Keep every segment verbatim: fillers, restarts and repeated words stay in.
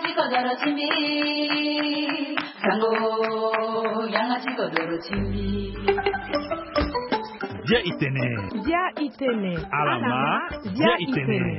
kodoro chimbi sango yangachi kodoro chimbi Dia itene Dia itene Alama Dia itene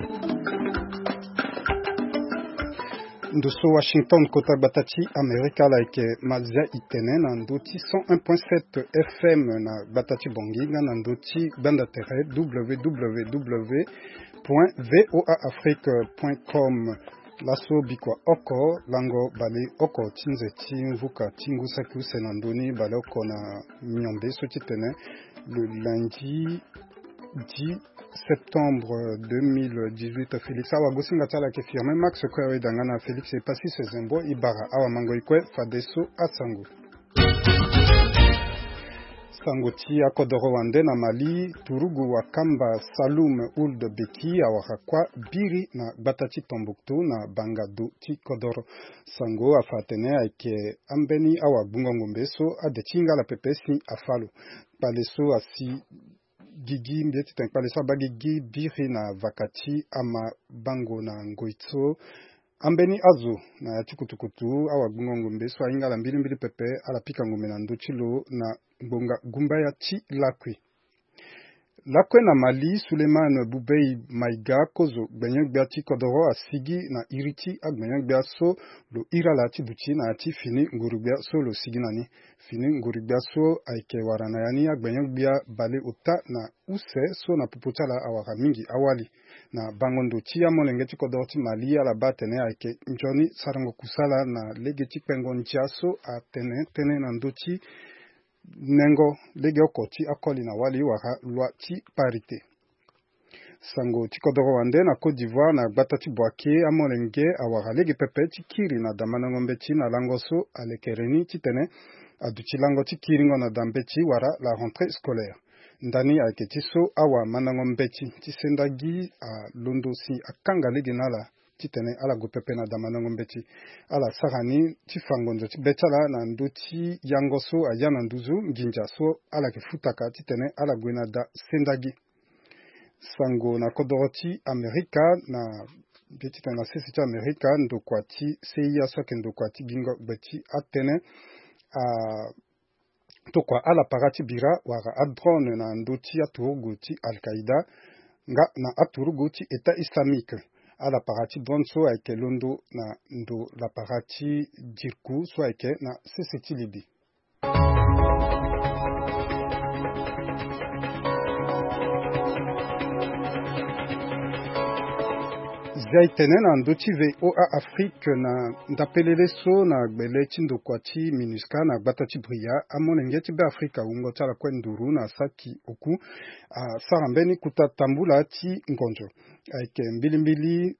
Ndoso Washington kota batati Amerika like mazia itene na ndoti cent un point sept F M na batati bonginga na ndoti banda terre w w w point voa afrique point com laso bikwa oko lango bale oko tinze timvuka tingusa kuse na ndoni bale oko na miombe so titene le lundi dix septembre deux mille dix-huit. Félix awa gosinga tala ke firme Max kwa dangana Félix e pasi sezembo ibara awa mango ikwe fadeso asango Sangoti akodoro wande na Mali turugu wa kamba Saloum Ould Beki awakakwa biri na batati Tombouctou na Bangado ti kodoro sango afatene aike ambeni awa bunga ngombeso adechinga la pepesi afalo paleso asi gigi mbieti tank paleso bagigi biri na vakati ama bango na ngoitso ambeni azo na chikutukutu awa bunga ngombeso ainga la mbili mbili pepe ala pika ngome na ndochilo na bonga gumbaya chi lakwi lakwe na Mali Suleiman Boubei Maiga kozo gbenyen gbeati kodoro asigi na iriti agbenyen gbeaso lo irala ti duchi na ati fini ngurubia so lo sigi nani fini ngurubia so aike warana yani agbenyen gbia bale ota na use so na puputala awaka mingi awali na bangondo ti amolenge ti kodoro ti Mali ala batene aike njoni sarango kusala na lege ti pengo ntiaso a tene tene na ndoti nengo lege okoti akoli na wali waka lwa ti parité sango ti kodoro wande na Côte d'Ivoire na gbata ti boake amolenge awaka lege pepe ti kiri na damana ngombe ti na langoso alekereni ti tene adu ti lango ti kiringo na dambe ti wara la rentrée scolaire ndani ayeke ti so awa mana ngombe ti ti sendagi a londo si akanga lege nala ti tene ala go pepe na damana ngombe ti ala sarani ti fangondo ti betala na ndo ti yangoso aya na nduzu nginja so ala ke futaka ti tene ala gue na da sendagi sango na kodoro ti Amerika na beti tene na sesi ti Amerika ndokua ti seia so ayeke ndokua ti gingo gbe ti atene a tokua ala para ti bira wara adrone na ndo ti aturugu ti Al-Qaïda nga na aturugu ti État islamique ala parati drone so ayeke londo na ndo la parati dirku so ayeke na sese ti libi zia itene na ndo ti voa afrique na ndapelele so na gbele ti ndokua ti MINUSCA na gbata ti bria amolenge ti be afrika hungo ti ala kue nduru na saki oku asara mbeni kuta tambula ti ngonjo ayeke mbilimbili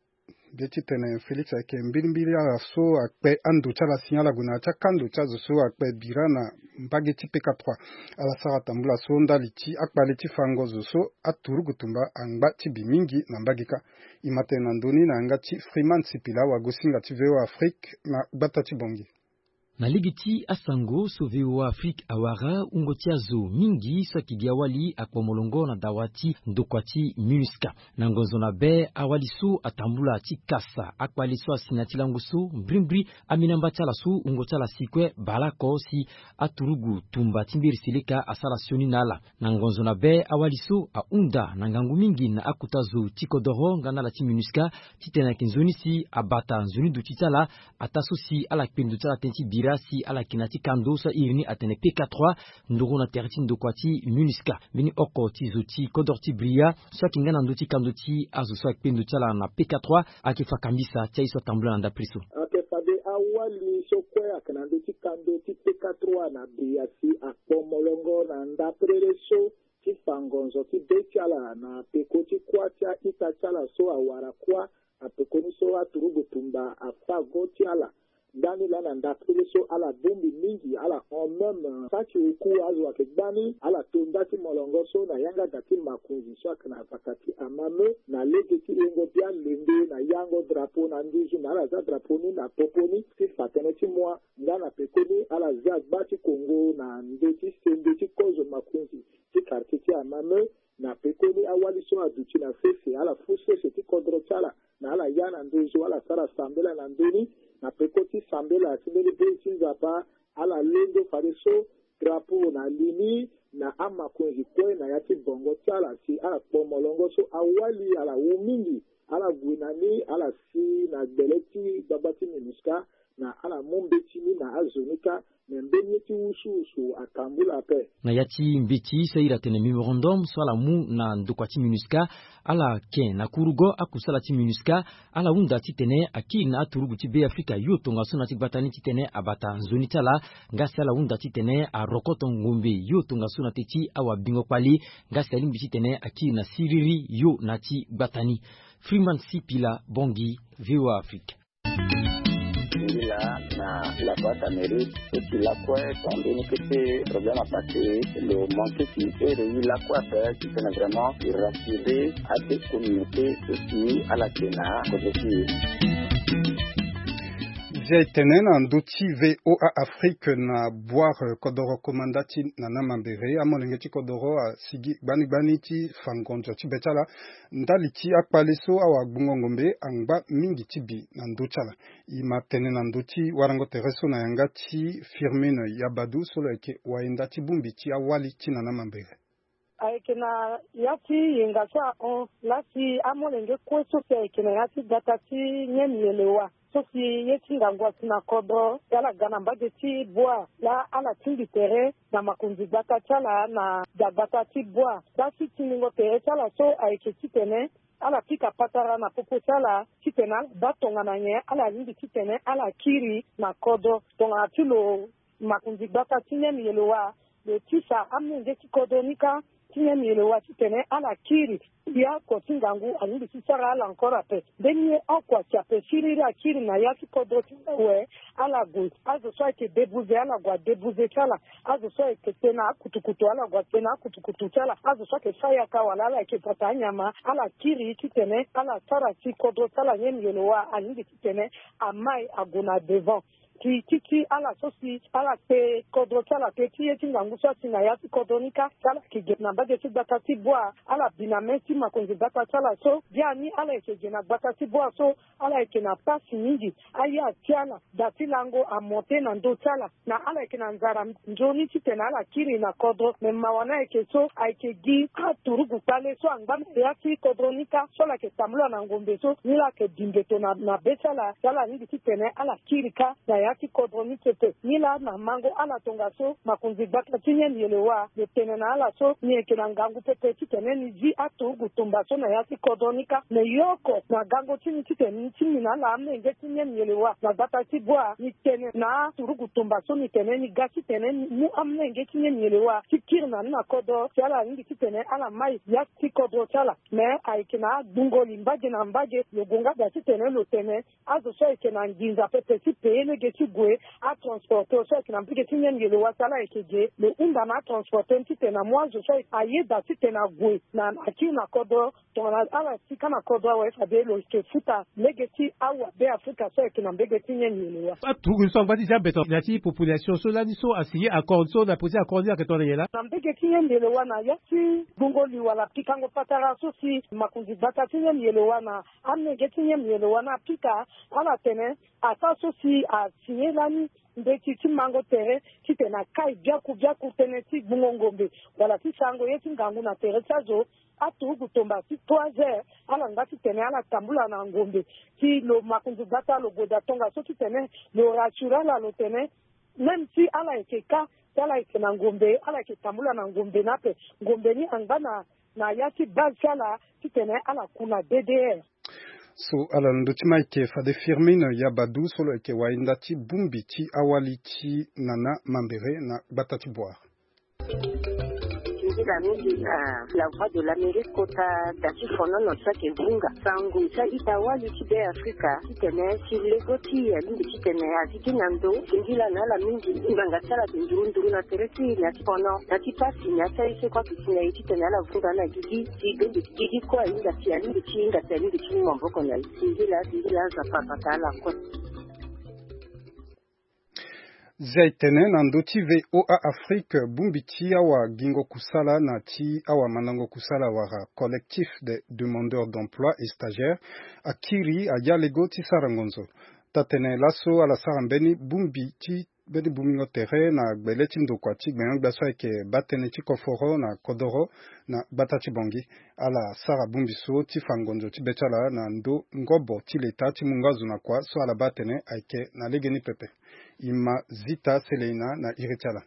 beti tene Felix ayeke mbilimbili ala so akpe ando ti ala si ala gue na ti akando ti azo so akpe bira na mbage ti P K trois ala sara tambula so ndali ti akpale ti fango zo so aturugu tumba angba ti bi mingi na mbage ka i mate na ndöni na yanga ti Freeman Sipila wagosinga ti voa afrique na gbata ti bongi na ligi ti asango so voa afrique awara ungo ti azo mingi so ayeke gi awali akua molongo na dawa ti ndokua ti MINUSCA na ngonzo na be awali so atambula ti kasa akpale so asi na ti lango so mbrimbri aminamba ti ala so ungo ti ala si kue bala oko si aturugu tumba ti mbiri seleka asala sioni na ala na ngonzo na be awali so ahunda na ngangu mingi na akuta zo ti kodoro nga na ala ti MINUSCA ti tene ayeke nzoni si abata nzoni duti ti ala ata so si ala yeke kpendo ti ala tënë ti bira si ala kina ti kando so irini atene P K trois ndoko na tere ti ndokua ti MINUSCA mbeni oko ti zo ti kodor ti bria so ayeke nga na ndö ti kando ti azo so ayeke kpendo ti ala na P K trois ayeke fakambisa ti aye so atambula na ndapiri so ayeke fade awali so kue ayeke na ndö ti kando ti P K trois na bria si akpo molongo na ndapirere so ti fangonzo ti be ti ala na peko ti kuâ ti ahita ti ala so awara kuâ apekoni so aturugu tumba afago ti ala Dani la na ndapiri so ala bombi mingi ala en même saki uku azo ake gbani ala tonda ti molongo so na yanga gati makunzi so ake na vakati amame na lege ti engo bia lende na yango drapo na nduzu na ala za drapo ni na poponi ti fatene ti moa nga na pekoni ala za gba ti kongo na nde ti sende ti kozo makunzi ti quartier ti amame na pekoni awali so aduchi na fefe ala fuse seti kodro chala na ala yana ndozo ala sara sambela na ndoni na pekoti sambela tibeli beti nzapa ala lendo fareso drapo na lini na ama kwenzi kwe na yati bongo chala si ala pomolongo so awali ala umingi ala gwinani ala si na beleti babati minuska na ala mombeti na azonika mbeti usu usu akambula pe na yati mbeti saira tene memorandum so ala mu na ndokwati minuska ala ken na kurugo akusala ti minuska ala unda ti tene aki na turugu ti be Afrika yo tonga so na ti batani ti tene abata nzoni tala ngasi ala unda ti tene a rokoto ngombe yo tonga so na te ti awa bingo pali ngasi ali mbiti tene aki na siriri yo na ti batani Freeman Sipila Bongi V O A Afrique là na la boîte amérique et puis la quoi combien que c'est problème à passer le manque qui est réuni la quoi faire qui est vraiment rassurer à des communautés aussi à la Kenya aussi Jaitenen en doti V O A Afrique na boire kodoro komandati na namambere amolengeti kodoro a sigi bani bani ti fangonjo ti betala ndali ti akpaleso awa gbungongombe angba mingi tibi na ndochala ima tenen na ndoti warango tereso na yanga ti Firmine Yabadu solo eke waenda ti bumbi ti awali ti na namambere aikena yati yengasa on lati amolenge kweso pe aikena yati data ti nyemielewa sosi yeti ngangwa tina kodo yala gana mbaje ti bois la ala tingi tere na makunzi bata chala na jabata ti bois basi tiningo tere chala so aike titene ala pika patara na popo chala titena batonga na nye ala lindi titene ala kiri na kodo tonga tilo makunzi bata tinye mielewa le tisa amnenge ti kodo nika tinye mielewa titene ala kiri ya kotingangu alindi tisara ala ankora pe denye okwa chape shiriri akiri na yaki kodo we ala gu azo so ake debuze ala gwa debuze chala azo so ake tena kutukutu ala gwa tena kutukutu chala azo so ake faya kawala ala ake pata nyama ala kiri kitene ala tara ti kodo chala nyemi yelowa alindi kitene amai aguna devant ki kiki ala sosi ala pe kodro chala pe ti eti ngangu so si na yati kodonika chala ki get na baje ti bata ti boa ala binamenti makonzi bata chala so dia ni ala eke na bata ti boa so ala eke na pasi nyingi aya tiala dati lango a monte na ndo chala na ala eke na nzara njoni ti tena ala kiri na kodro me mawana eke so ake gi a turugu pale so angba yati kodronika so la ke tamlo na ngombe so ni la ke dingeto na na bechala chala ni ti tena ala kiri ka na yati kodroni tete nila na mango ala tonga so makunzi bata tinye mielewa de tenena ala so ni ekena ngangu pepe titene ni zi atu gutumba so na yati kodronika ne yoko na gango tini titene tini na la amne nge tinye mielewa na bata tibwa ni tene na turu gutumba so ni tene ni gasi tene mu amne nge tinye mielewa tikirna na kodo chala ngi titene ala mai yati kodro chala me aikena dungo limbaje na mbaje yogunga da titene lo tene azo so ekena nginza pepe tipene ge gwe a transporter so que n'implique que n'y a le wasala ekeje le unda na transporter tite na moi je suis aye da tite na gwe na aki na kodo to na ala sika na kodo wa fa de lo ke futa legeti awa be Afrika so que n'implique que n'y a le wa a tout so bati ja beto na ti population so la ni so asiye accord so na posi accord ya que to yela n'implique que n'y a le wa na yati bungo li wala pikango patara so si makunzi bata tinye le wa na amne getinye le wa na pika ala tene asa so si a sinye lani ndeti ti mango tere ti tena kai biaku biaku tene ti bungongombe wala ti sango yeti ngangu na tere chazo atu gutomba ti trois heures ala ngati tene ala tambula na ngombe ti lo makunzu bata lo goda tonga so ti tene lo rachura la lo tene même si ala ekeka ala eke na ngombe ala eke tambula na ngombe nape ngombe ni angana na yati bazala ti tene ala kuna D D R so ala ndotima ike fade Firmine Yabadu solo eke wainda ti bumbi ti awali ti nana mambere na batati boire. La mingi na la voix de l'Amérique kota dati fono no sake vunga sangu sa itawali ti be Afrika titene si legoti ya mingi titene aziki nando ngila na la mingi nganga sala ndurunduru na teresi na fono na tipasi na sai se kwa kitina titene la vunga na gigi gigi gigi kwa inga ti ali ti inga ti ali ti mboko na ngila ngila za papa tala kwa Zaitene na ndoti V O A Afrique bumbiti awa gingo kusala na ti awa manango kusala wara collectif de demandeurs d'emploi et stagiaires akiri ayalego ti sarangonzo. Tatene laso ala sarambeni bumbiti beni bumingo tere na gbele ti ndokwa ti gbenyo gbaso eke batene ti koforo na kodoro na batati bongi ala sara bumbiso ti fangonzo ti betala na ndo ngobo ti leta ti mungazu na kwa so ala batene eke na legeni pepe. Ima Zita Selena na Iritala.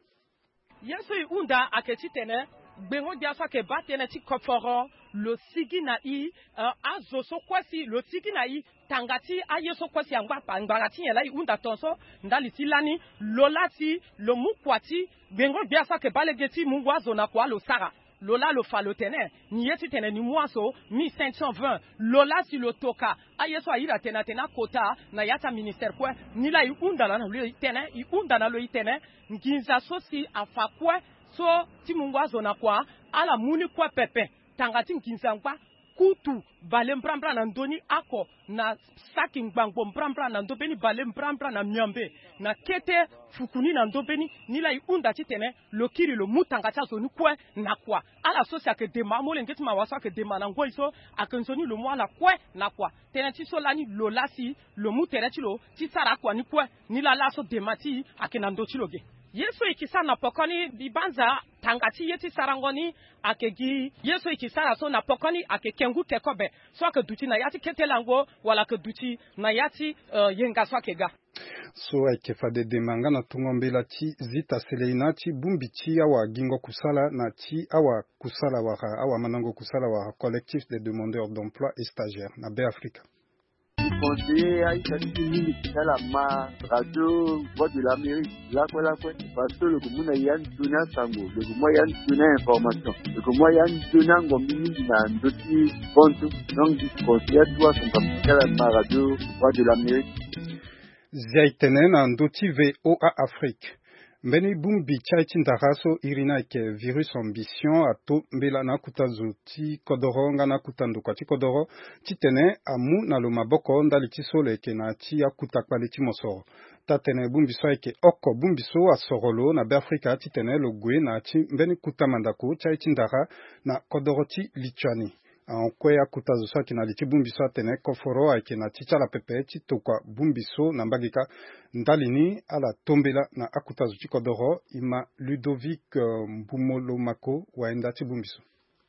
Yesu unda akechitene gbengo diafa ke batene ti koforo lo sigi na i uh, azo so kwasi lo sigi na i tangati ayeso kwasi angba ngati yela i unda tonso ndali ti lani lo lati lo mukwati gbengo diafa ke balegeti mungwazo na kwa lo sara Lola lo falotene, ni yeti tene ni mwaso, mi cinq cent vingt, Lola si lo toka, ayeso aira tena tena kota, na yata ministère kwe, ni la i undana lo itene, i undana lo itene, nginza so si afa kwe, so ti mungwazo na kwa, ala muni kwe pepe, tangati nginza nkwa, kutu, bale mbrambra na ndoni ako, na saki mbangbo mbrambra na ndobeni, bale mbrambra na miambe, na kete fukuni na ndobeni, nila i unda titene, lo kiri lo mutangata zoni kwe na kwa. Ala so si ake dema, mole ngeti mawaso ake dema na ngoi so, ake nzoni lo mwa la kwe na kwa. Tene ti so lani lo lasi, lo mutere ti lo, ti sara kwa ni kwe, nila laso dema ti, ake na ndo ti loge. Yesu ikisa na pokoni bibanza tangati yeti sarangoni akegi Yesu ikisa so na pokoni ake kengu kekobe so ake duti na yati ketelango wala ke duti na yati uh, yenga so akega so ake fade demanga na tungombela ti Zita Selena ti bumbiti awa gingo kusala na ti awa kusala wara awa manango kusala wara collectif des demandeurs d'emploi et stagiaires na Be Africa. Conseiller à Italie, à la ma radio Voix de l'Amérique, là quoi là quoi, parce que le Goumuna Yann Tuna Sango, le Goumuna Yann Tuna information, le Goumuna Yann Tuna Ngomini na Ndoti Ponto, donc du conseiller toi son capital à ma radio Voix de l'Amérique. Zaitene na Ndoti V O A Afrique. Mbeni bumbi chaiti ndaraso irina ke virus ambition ato mbela na kutazu ti kodoro nga na kutandu kwa ti kodoro titene amu na lo maboko ndali ti sole ke na ti akutakpali ti mosoro. Tatene bumbiso eke oko bumbiso asorolo na Be Africa titene lo gwe na ti mbeni kutamandako chaiti ndara na kodoro ti Lituani. En kwea kutazo sa kina liti bumbiso atene koforo ake na ticha la pepe titokwa bumbiso na mbagika ndalini ala tombela na akutazo tikodoro ima Ludovic Mbumolomako waenda ti bumbiso.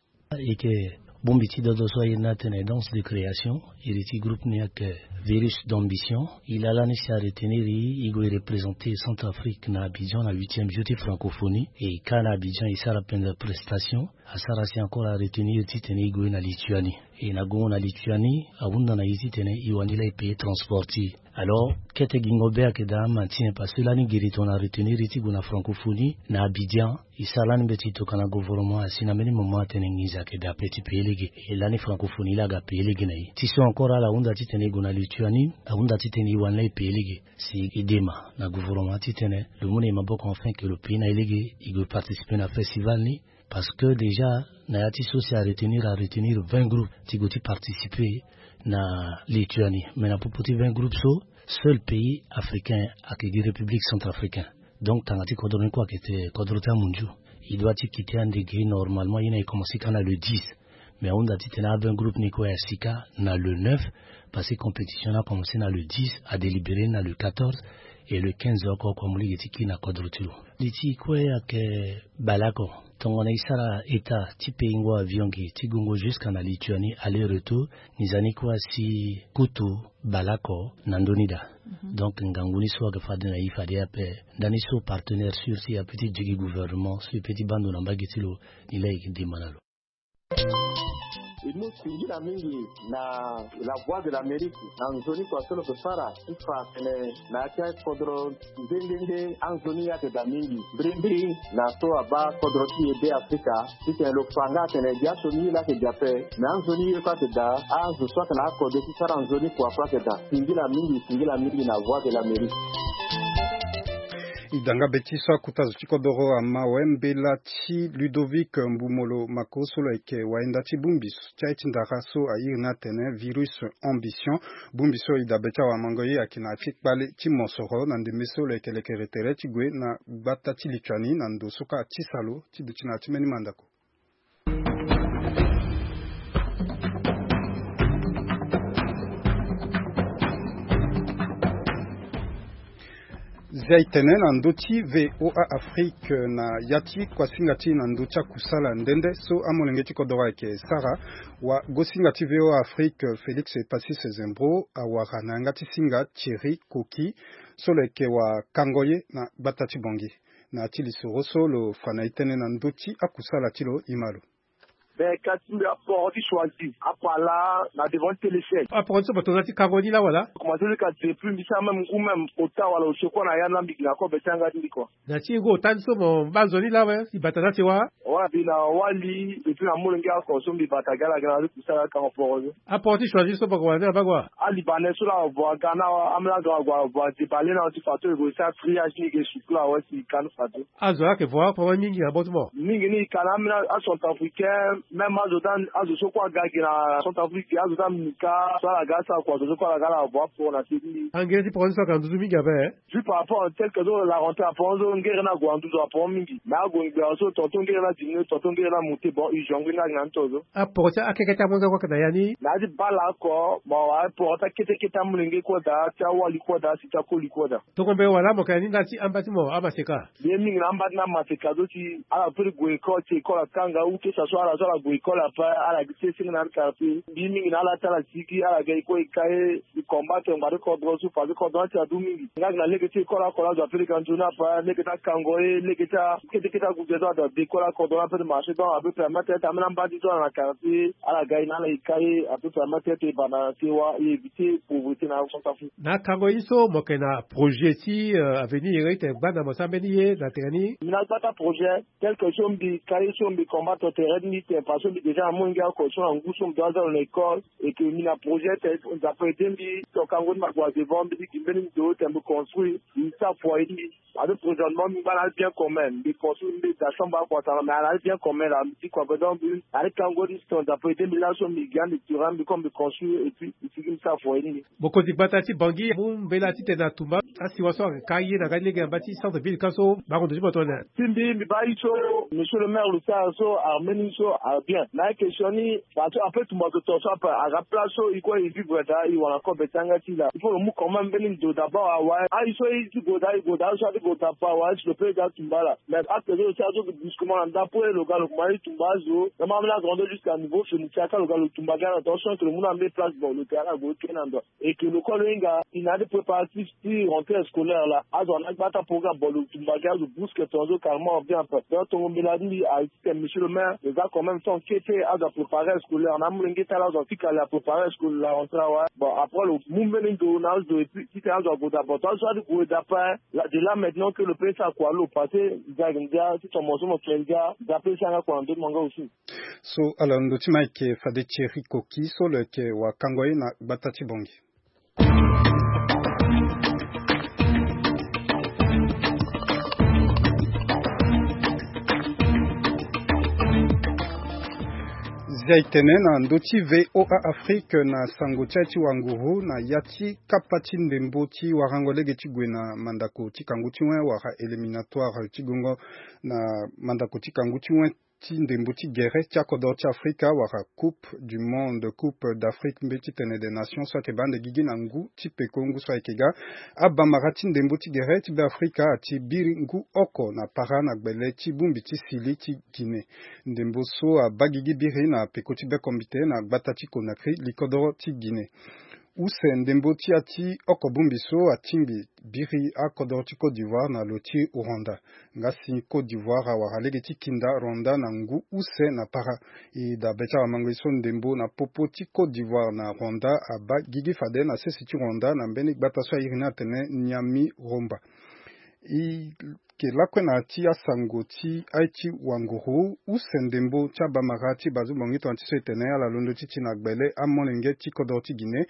Ike Bombiti dodo so yena danse de création, il est groupe niak virus d'ambition, il a l'année à retenir, il est représenté Centrafrique na Abidjan, la huitième jeudi francophonie, et quand Abidjan il sera peine de prestation, à Sarasi encore à retenir titene igo na Lituanie. Et na go na Lituanie, abunda na isi tene iwanila ipaye transporti. Alors, kete gingobe ke da maintien parce que l'année guériton a retenir iti go na francophonie na Abidjan, il s'alane betito kana gouvernement asina meni moment tene ngiza ke da petit pelege et l'année francophonie la ga pelege na yi. Ti so encore la unda titene go na Lituanie, abunda titene iwanila pelege si idema na gouvernement titene, le monde est maboko enfin que le pays na elege il participer na festival ni. Parce que déjà, Nayati Sosi a retenir à retenir vingt groupes qui ont participé na Lituanie. Mais na pour vingt groupes, so, seul pays africain a que la République centrafricaine. Donc, Tangati Kodron quoi qui était Kodrota Munju. Il doit quitter un degré normalement, il a commencé quand on a le dix. Mais on a dit qu'il y a vingt groupes Nico et Sika, na le neuf, parce que la compétition a commencé na le dix, à délibérer na le quatorze. Et le quinze encore comme lui qui na quadrutu. Liti quoi que balako. Ton on a isara état type ingo avion qui tigungo jusqu'en Lituanie aller-retour. Nizani quoi si kutu balako nandonida. Mm-hmm. Donc nganguni soit que fade na ifade ape. Dani so partenaire sur si a petit jigi gouvernement sur petit bando na bagitilo ni lai di manalo. Il nous suit la mingi na la voix de l'Amérique en zone kwa solo ko sara ifa kene na kia kodro ndende en zone ya de mingi brindi na so aba kodro ti de Africa ti ke lo fanga kene dia so ni la ke jape na en zone yo ka te da a zo so kana ko de ti sara en zone kwa kwa ke da singi la mingi singi la mingi na voix de l'Amérique. idanga betiso akutazo chikodoro ama wembela chi Ludovic Mbumolo makosolo eke waenda chi bumbiso chaichi ndaraso airna tene virus ambition bumbiso idabecha wa mangoye akina chikbale chi mosoro na ndemesolo eke lekeretere chigwe na bata chi lichani na ndosoka chisalo chiduchina chimeni mandako. Zaitene na ndochi V O A Afrique na yati kwa singati na ndocha kusala ndende so amolenge chikodora eke Sara wa gosingati V O A Afrique Félix Passis Zembro awara na ngati singa Thierry Koki soleke wa Kangoye na Batati Bongi na atili soroso lo fanaitene na ndochi akusala tilo imalo. Ben, quand tu as porté choisi, après là, na devant téléphone. Après ça, tu as dit Cagoni là, voilà. Comment tu dis que tu es plus mis ça même ou même au temps, voilà, au chocolat, na yana mbiki na ko betanga ndi quoi. Na ti go tan so mon bazoni là, ouais, si batana ti wa. Ouais, puis na wali, et puis na molenga ko so mbi batagala gala ku sala ka rapport. Apporter choisi so bakwa na bagwa. Ali bané so la bo gana amla gwa gwa ti balé na ti fato go sa triage ni ke chocolat ouais si kan fato. Azo ke voir pour mingi abonnement. Mingi ni kanamna a sont africain. Même azodan azoso kwa gagi na Centrafrique azodan mika soit la gasa kwa azoso kwa la gala boire pour na tidi angezi pour ça quand douze mingi avait juste par rapport tel que la rentrée à Ponzo ngere na gwandu zo pour mingi na go ngbeoso tonton ngere na dinu tonton ngere na muté bon i jongi na ngantozo apporter akeketa monza kwa kana yani na di bala ko bon wa porta kete keta mulenge ko da cha wali ko da si cha ko liko da to kombe wala mo kani na ti ambati mo amaseka ye mingi na ambati na maseka do ti ala pere go ko ti ko la kanga ou que ça soit la soit la école après à la gitse sing na karfi bimi na la tala siki ala ga ko ikae combattre ngare ko do su fa ko do ta dumi ngak na leke ko la ko la do apeli kan juna pa leke ta kangoe leke ta kete kete ku de do de ko la ko do apeli marché donc abe permettre ta mena mbadi do na karfi ala ga na la ikae abe permettre te bana tiwa éviter pauvreté na Centrafrique na kangoe so mo kena projet ti avenir ite bana mo sambeni na terani na bata projet quelque chose bi kai so bi combattre terrain ni te parce que déjà à mon gars qu'on soit en gousse dans l'école et que mina projet on a fait des to kango ma bois de vendre qui viennent de tempo construire ça pour aider à le prochainement mi bala bien commun des construire des chambre pour ça mais à bien commun là petit quoi donc avec kango dit on a fait des millions mi gagne de turam comme de construire et puis il ça pour aider beaucoup de batati bangi bon belati te na tumba asi waso kaye na gani ga bati centre ville kaso ba ko de botona timbi mi ba iso monsieur le maire le ça so armeni so bien na question ni parce après tout monde to ça à la place il quoi il vivre da il wala ko betanga ti là il faut mu quand même benin do d'abord ah ah il so il go da il go da so go ta pa wa le peut da tumbala mais après le ça so discument en pour le gars le mari tumbazo na même la grande jusqu'à niveau chez Mutiaka le gars le tumbaga attention que le monde a mis place bon le terrain go kenando et que le colinga il a des préparatifs pour rentrée scolaire là a on a pas programme bon le tumbaga le bousque tonzo calmement bien dans ton meladi a monsieur le maire les gars quand même sont qui était à préparer scolaire na mulenge tala zo fika la préparer scolaire la rentrée ouais bon après le mouvement de nage de puis qui t'a zo goda bon toi soit de d'après de là maintenant que le pays ça quoi le passé zaginga si ton mozo mo kenga d'après ça na kwa ndo manga aussi so ala ndo tima ke fade Thierry Koki so le ke wa Kangoye na Batati Bongi. Zaitene na ndoti V O A Afrique na sangochachi wanguru na yati kapati ndemboti warangolege chigwe na mandako chikanguchiwe wara eliminatoire chigongo na mandako chikanguchiwe ti ndemboti guerre chakodo cha Afrika wara coupe du monde coupe d'Afrique mbeti tene des nations soit ke bande gigi na ngu ti pekongu soit ekega abamara ti ndemboti guerre ti be Afrika ati biri ngu oko na para na gbele ti bumbi ti sili ti Guinée ndembo so abagigi biri na peko ti be kombite na gbata ti Conakry likodoro ti Guinée use ndembo ti ati oko bumbi so atimbi biri akodoro ti Côte d'Ivoire na lo ti Rwanda ngasi Côte d'Ivoire awara lege ti kinda Rwanda na ngu use na para e da becha wa mango so ndembo na popo ti Côte d'Ivoire na Rwanda aba gigi fade na sesi ti Rwanda na mbeni gbata so irina tene Nyami Romba i ke lakwe na ti asango ti aiti wanguru usendembo cha bamara ti bazu bongi to anti so etene ala londo ti tina gbele amolenge ti kodor ti Guinée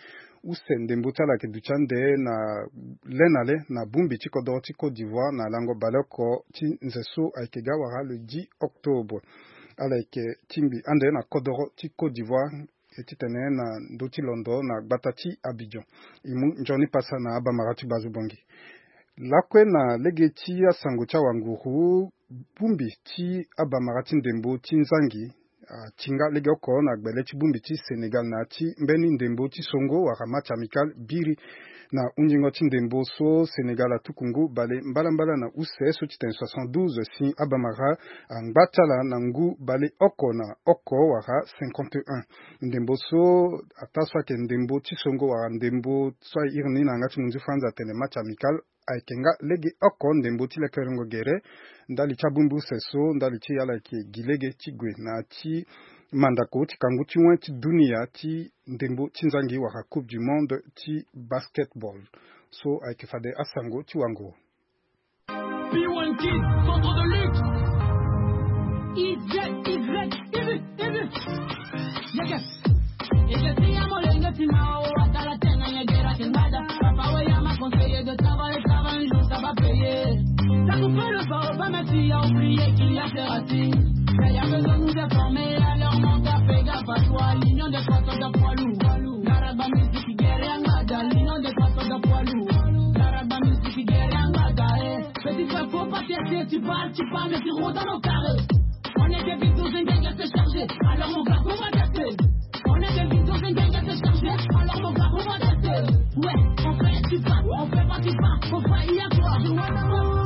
use ndembo tala ke duchande na lenale na bumbi ti kodoro ti Côte d'Ivoire na lango baloko ti nzeso ayeke ga wara le dix octobre ala yeke timbi ande na kodoro ti Côte d'Ivoire e ti tene na ndö ti londo na gbata ti Abidjan e mu nzoni pasa na abamara ti bazo bongi lakue na lege ti asango ti awanguru bumbi ti abamara ti ndembo ti nzangi Uh, tinga lege oko na gbele ti bumbi ti Sénégal na ti mbeni ndembo ti songo wara match amical biri na unjingo ti ndembo so Sénégal atukungu bale mbalambala na use so ti tene soixante-douze si abamara angbatala na ngu bale oko na oko wara cinquante et un ndembo so ata so ayeke ndembo ti songo wara ndembo so airi ni na nga ti munzi franza atene match amical ayeke nga lege oko ndembo ti lekerengo gere ndali ti abumbu seso ndali ti ala yeke gi lege ti gue na ti mandako ti kangu ti wen ti dunia ti ndembo ti nzangi wara coupe du monde ti basketball so ayeke fade asango ti wango P one Kid, centre de lutte. Y, Y, Y, Y. Yeke. Yeke ti amo lenga ti mao, atala tenga yegera tengada. Papa we yama conseiller de travail, travail un jour ça va payer. Ça coupe le pas, pas merci à oublier qu'il y a des racines. Mais y a besoin de nous informer, alors monte à fais gaffe à toi. L'union des poissons de poids lourd. L'araba musique qui guérit en gada. L'union des poissons de poids lourd. L'araba musique qui guérit en gada. Petit frère, faut pas tester, tu parles, tu parles, mais tu roules dans nos carrés. On est des vidéos, j'ai une gang c'est chargé. Alors mon gars, on va tester. On est des vidéos, j'ai une gang c'est chargé. Alors mon gars, on va tester. Ouais, on fait, tu parles, on fait pas, tu parles. On fait, il y a quoi?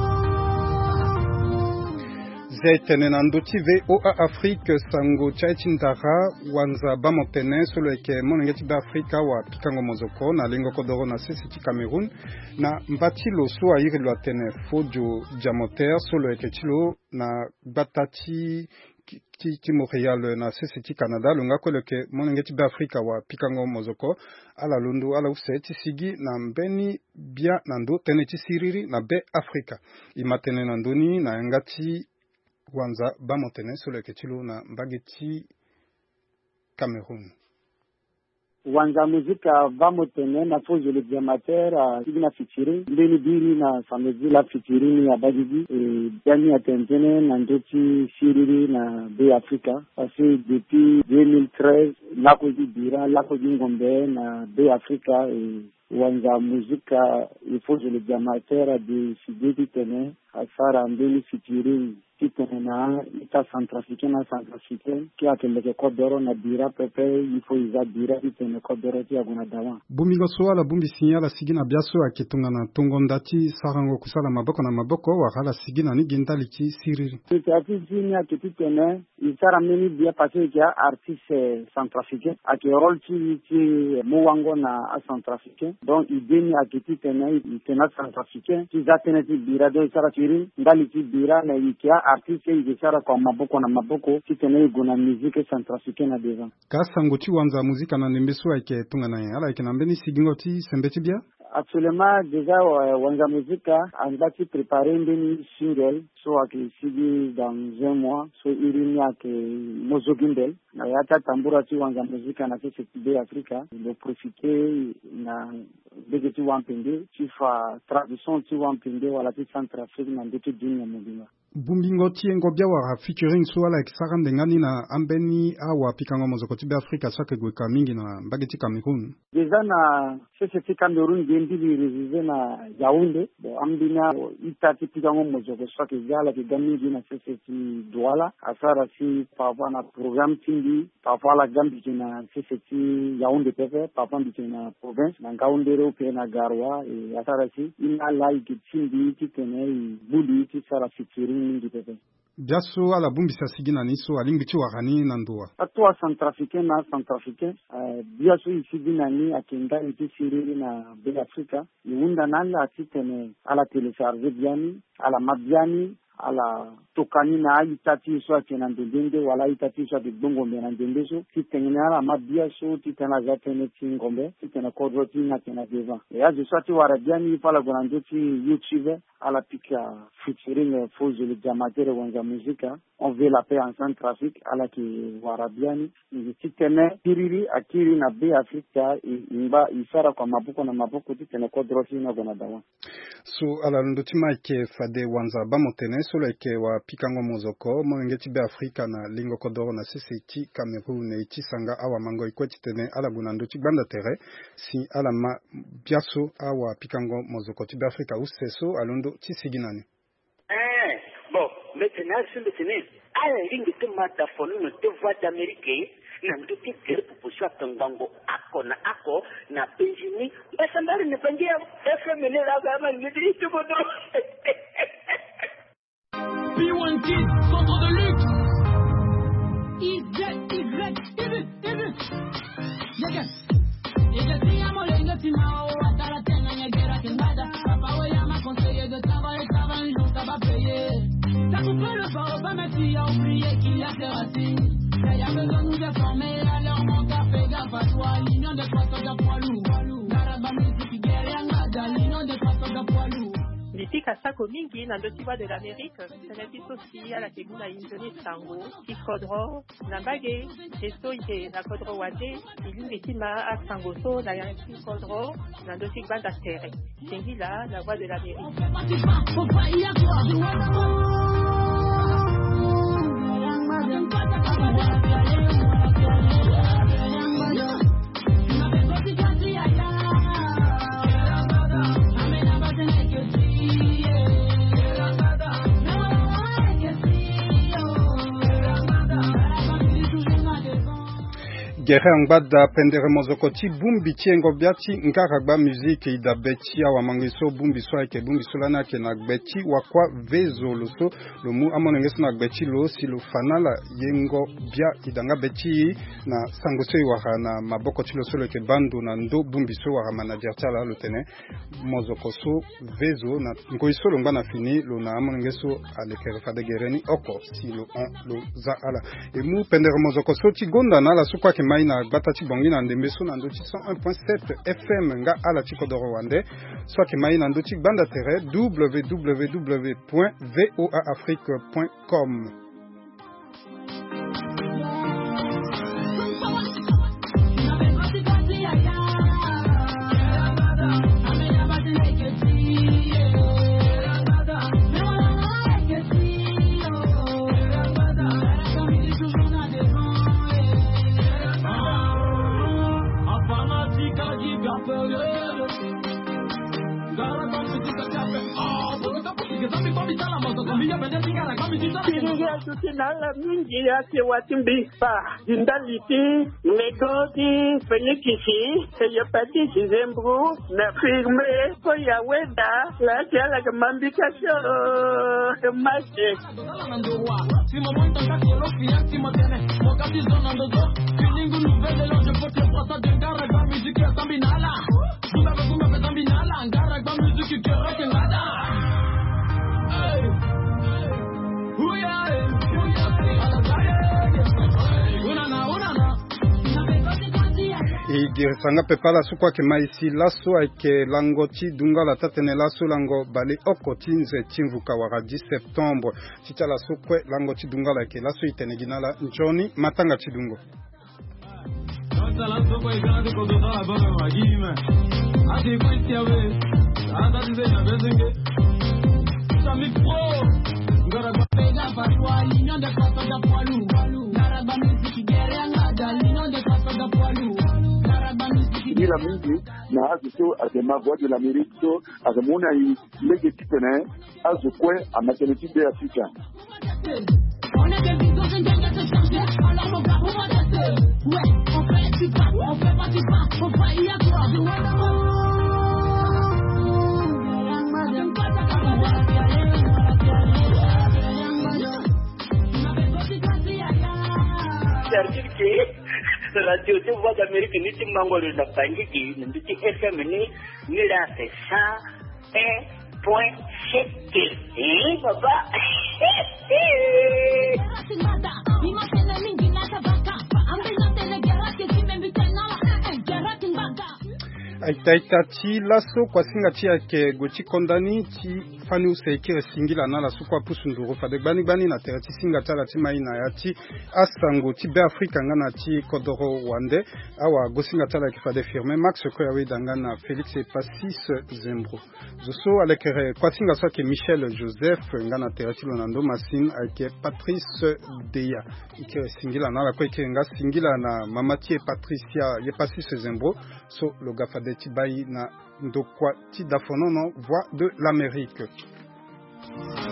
Zaitene na ndoti V O A Afrique sango chaiti ndara wanza bamotene solo eke monenge ti Afrika wa pikango mozoko na lingo kodoro na sisi ti Cameroun na mbati lo so airi lo atene fojo jamoter solo eke tilo na batati ti ti Montréal na sisi ti Canada longa ko leke monenge ti Afrika wa pikango mozoko ala londo ala use ti sigi na mbeni bia na ndo tene ti siriri na be Afrika imatene na ndoni na ngati wanza bamotene solo yeke ti lo na mbage ti Cameroun. Wanza muzika bamotene na fojo le diamateur sigi na fitiri mbeni biri na samezi la fitirini ya badidi e biani ya tentene na ndoti siriri na be Afrika parce depuis deux mille treize lako di bira lako di ngombe na be Afrika e wanza muzika il faut je le diamateur de sideti tene asara mbeni fitiri kitene na ita centrafricaine na centrafricaine ki atendeke kodoro na bira pepe il faut iza bira itene kodoro ti aguna dawa bumingo so ala bumbi signala sigina biaso akitunga na tungo ndati sarango kusala maboko na maboko wakala sigina ni gindali ti siriri ati jinia kitene isara meni bia parce que artiste centrafricain aki rôle ti ti muwango na centrafricain donc ideni akitene itena centrafricain ti zatene ti bira do isara tiri ndali ti bira na ikia artiste izisara kwa maboko na maboko kitene iguna musique centrafricaine na devant kasango ti wanza muzika na nembeso ayeke tunga na ye ala ayeke na mbeni sigingo ti sembe ti bia actuellement déjà wanza muzika angati préparer mbeni single so aki sigi dans un mois so irini ake mozogimbel na yata tambura ti wanza muzika na sisi be Afrika de profiter na bege ti wampende ti fa tradition ti wampende wala ti Centrafrique na ndeti dunia mobimba bumbingo ti engo bia wara featuring so ala yeke sara ndengani na ambeni awa pikango mozoko ti be Afrika so ayeke gue ka mingi na mbage ti Cameroun déjà na sisi ti Cameroun gendili révisé na Yaoundé bon ambina ita ti pikango mozoko so ayeke ga ala yeke ga mingi na sisi ti Douala asara si parfois na programme tindi parfois ala ga mbike na sisi ti Yaoundé pepe parfois mbike na province na ngaundere pe na Garoua e asara si ina la yeke tindi ti tene e buli ti sara featuring mingi pepe biaso ala bumbisa sigina ni so alingbi ti warani na ndoa atoa centrafricain na centrafricain uh, biaso isigina ni akenga iti siriri na be Afrika iunda nala ati tene ala telecharge biani ala mabiani ala tokani na itati so tena ndende wala itati so bidongo mbena ndende so kitengena ala mabia so titana zatene tingombe titana kodroti na tena deva ya zisati warabiani pala gonandoti YouTube ala pika featuring Faux le Diamatere wanga muzika on veut la paix en Centrafrique ala ki warabiani ni titene piriri akiri na be Afrika imba isara kwa mabuko na mabuko titana kodroti na gonadawa so ala ndotima ke fade wanza bamotene so like wa pikango mozoko mwengeti be Afrika na lingo kodoro na sisiti Cameroun e tisanga awa mango ikweti tene ala gunando banda tere si ala ma biaso awa pikango mozoko ti be Afrika useso alondo tisiginani eh bon maintenant sur le tennis ala lingi te mata fonu no te voix d'Amérique na mtuki kile pupushwa tangango ako na ako na Benjamin basa mbali ni pangia F M ne la kama ngidi tubodo B one Kid, centre de luxe. Y, Y, Y, Y, Yagas. Ella se llama Lenga Timao, hasta la tenga y guerra que nada. Papá voy a más conseiller de travail, estaba en jour, ça va payer. Ça coupe le fort, pas ma fille a oublié qu'il y a ses racines. Il y a besoin de nous informer, alors mon café gaffe à toi. L'union de trois soldats poids lourd. Garaba musique, guerre, yangada, l'union de trois soldats poids lourd. Nipika sako mingi na ndotiwa de l'Amérique, senepiso si ala keguna injoni sango, kikodro, nambage, esto ike na kodro wade, ilingi tima a sango so na yang kikodro, na ndotik banda tere. Sengila, la voix de l'Amérique. Gere ngbada pendere mozokoti bumbi tiengo biati ngaragba musique ida beti awa mangiso bumbi so ake bumbi solana ke na beti wakwa vezo loso lo mu amonengeso na beti lo si lo fanala yengo bia idanga beti na sangoso iwara na maboko tilo solo ke bandu na ndo bumbi so wara manager tala lo tene mozokoso vezo na ngoiso lo ngana fini lo na amonengeso alekere fade gereni oko si lo on lo za ala e mu pendere mozokoso ti gonda na la sukwa ke na batati bongi na ndembeso na ndoti cent un point sept F M nga ala chikodoro wande soit ke mai na ndoti banda tere w w w point voa afrique point com. Kiriya tutinala mingi yake watimbisa jindaliti negoti fenikisi hepatiti zembru na firme koya weda la tiala kamambikasho mache e dirsanga pepala sukwa ke maisi laso ake langoti dunga la tatene laso lango bale okotinze timvuka wara dix septembre tita la sukwe langoti dunga la ke laso itene ginala njoni matanga chidungo la mingi na azuto azema voix de l'Amérique so azamuna i lege tipene azukwe a maternité de Africa. On est des bisous de gang de changer alors mon gars on va danser. Ouais, on fait tu pas, on fait pas tu pas, on va y avoir. Radio de voix d'Amérique ni timangolo na pangiki ni F M ni ni la c'est ça et point c k. Eh, baba. aitaita ti laso kwa singa ti yake goti kondani ti fani usekire singila na laso kwa pusu nduru fade gbani gbani na tere ti singa tala ti mai na ya ti asango ti be Afrika ngana ti kodoro wande awa gosinga tala ki fade firme Max ko yawe danga na Felix Passis Zembro zoso alekere kwa singa so ke Michel Joseph ngana tere ti lonando masin ake Patrice Deya ikire singila na la ko ikire nga singila na mamati Patricia ye Passis Zembro so lo gafade Tibaï na ndokwa ti dafonono voix de l'Amérique.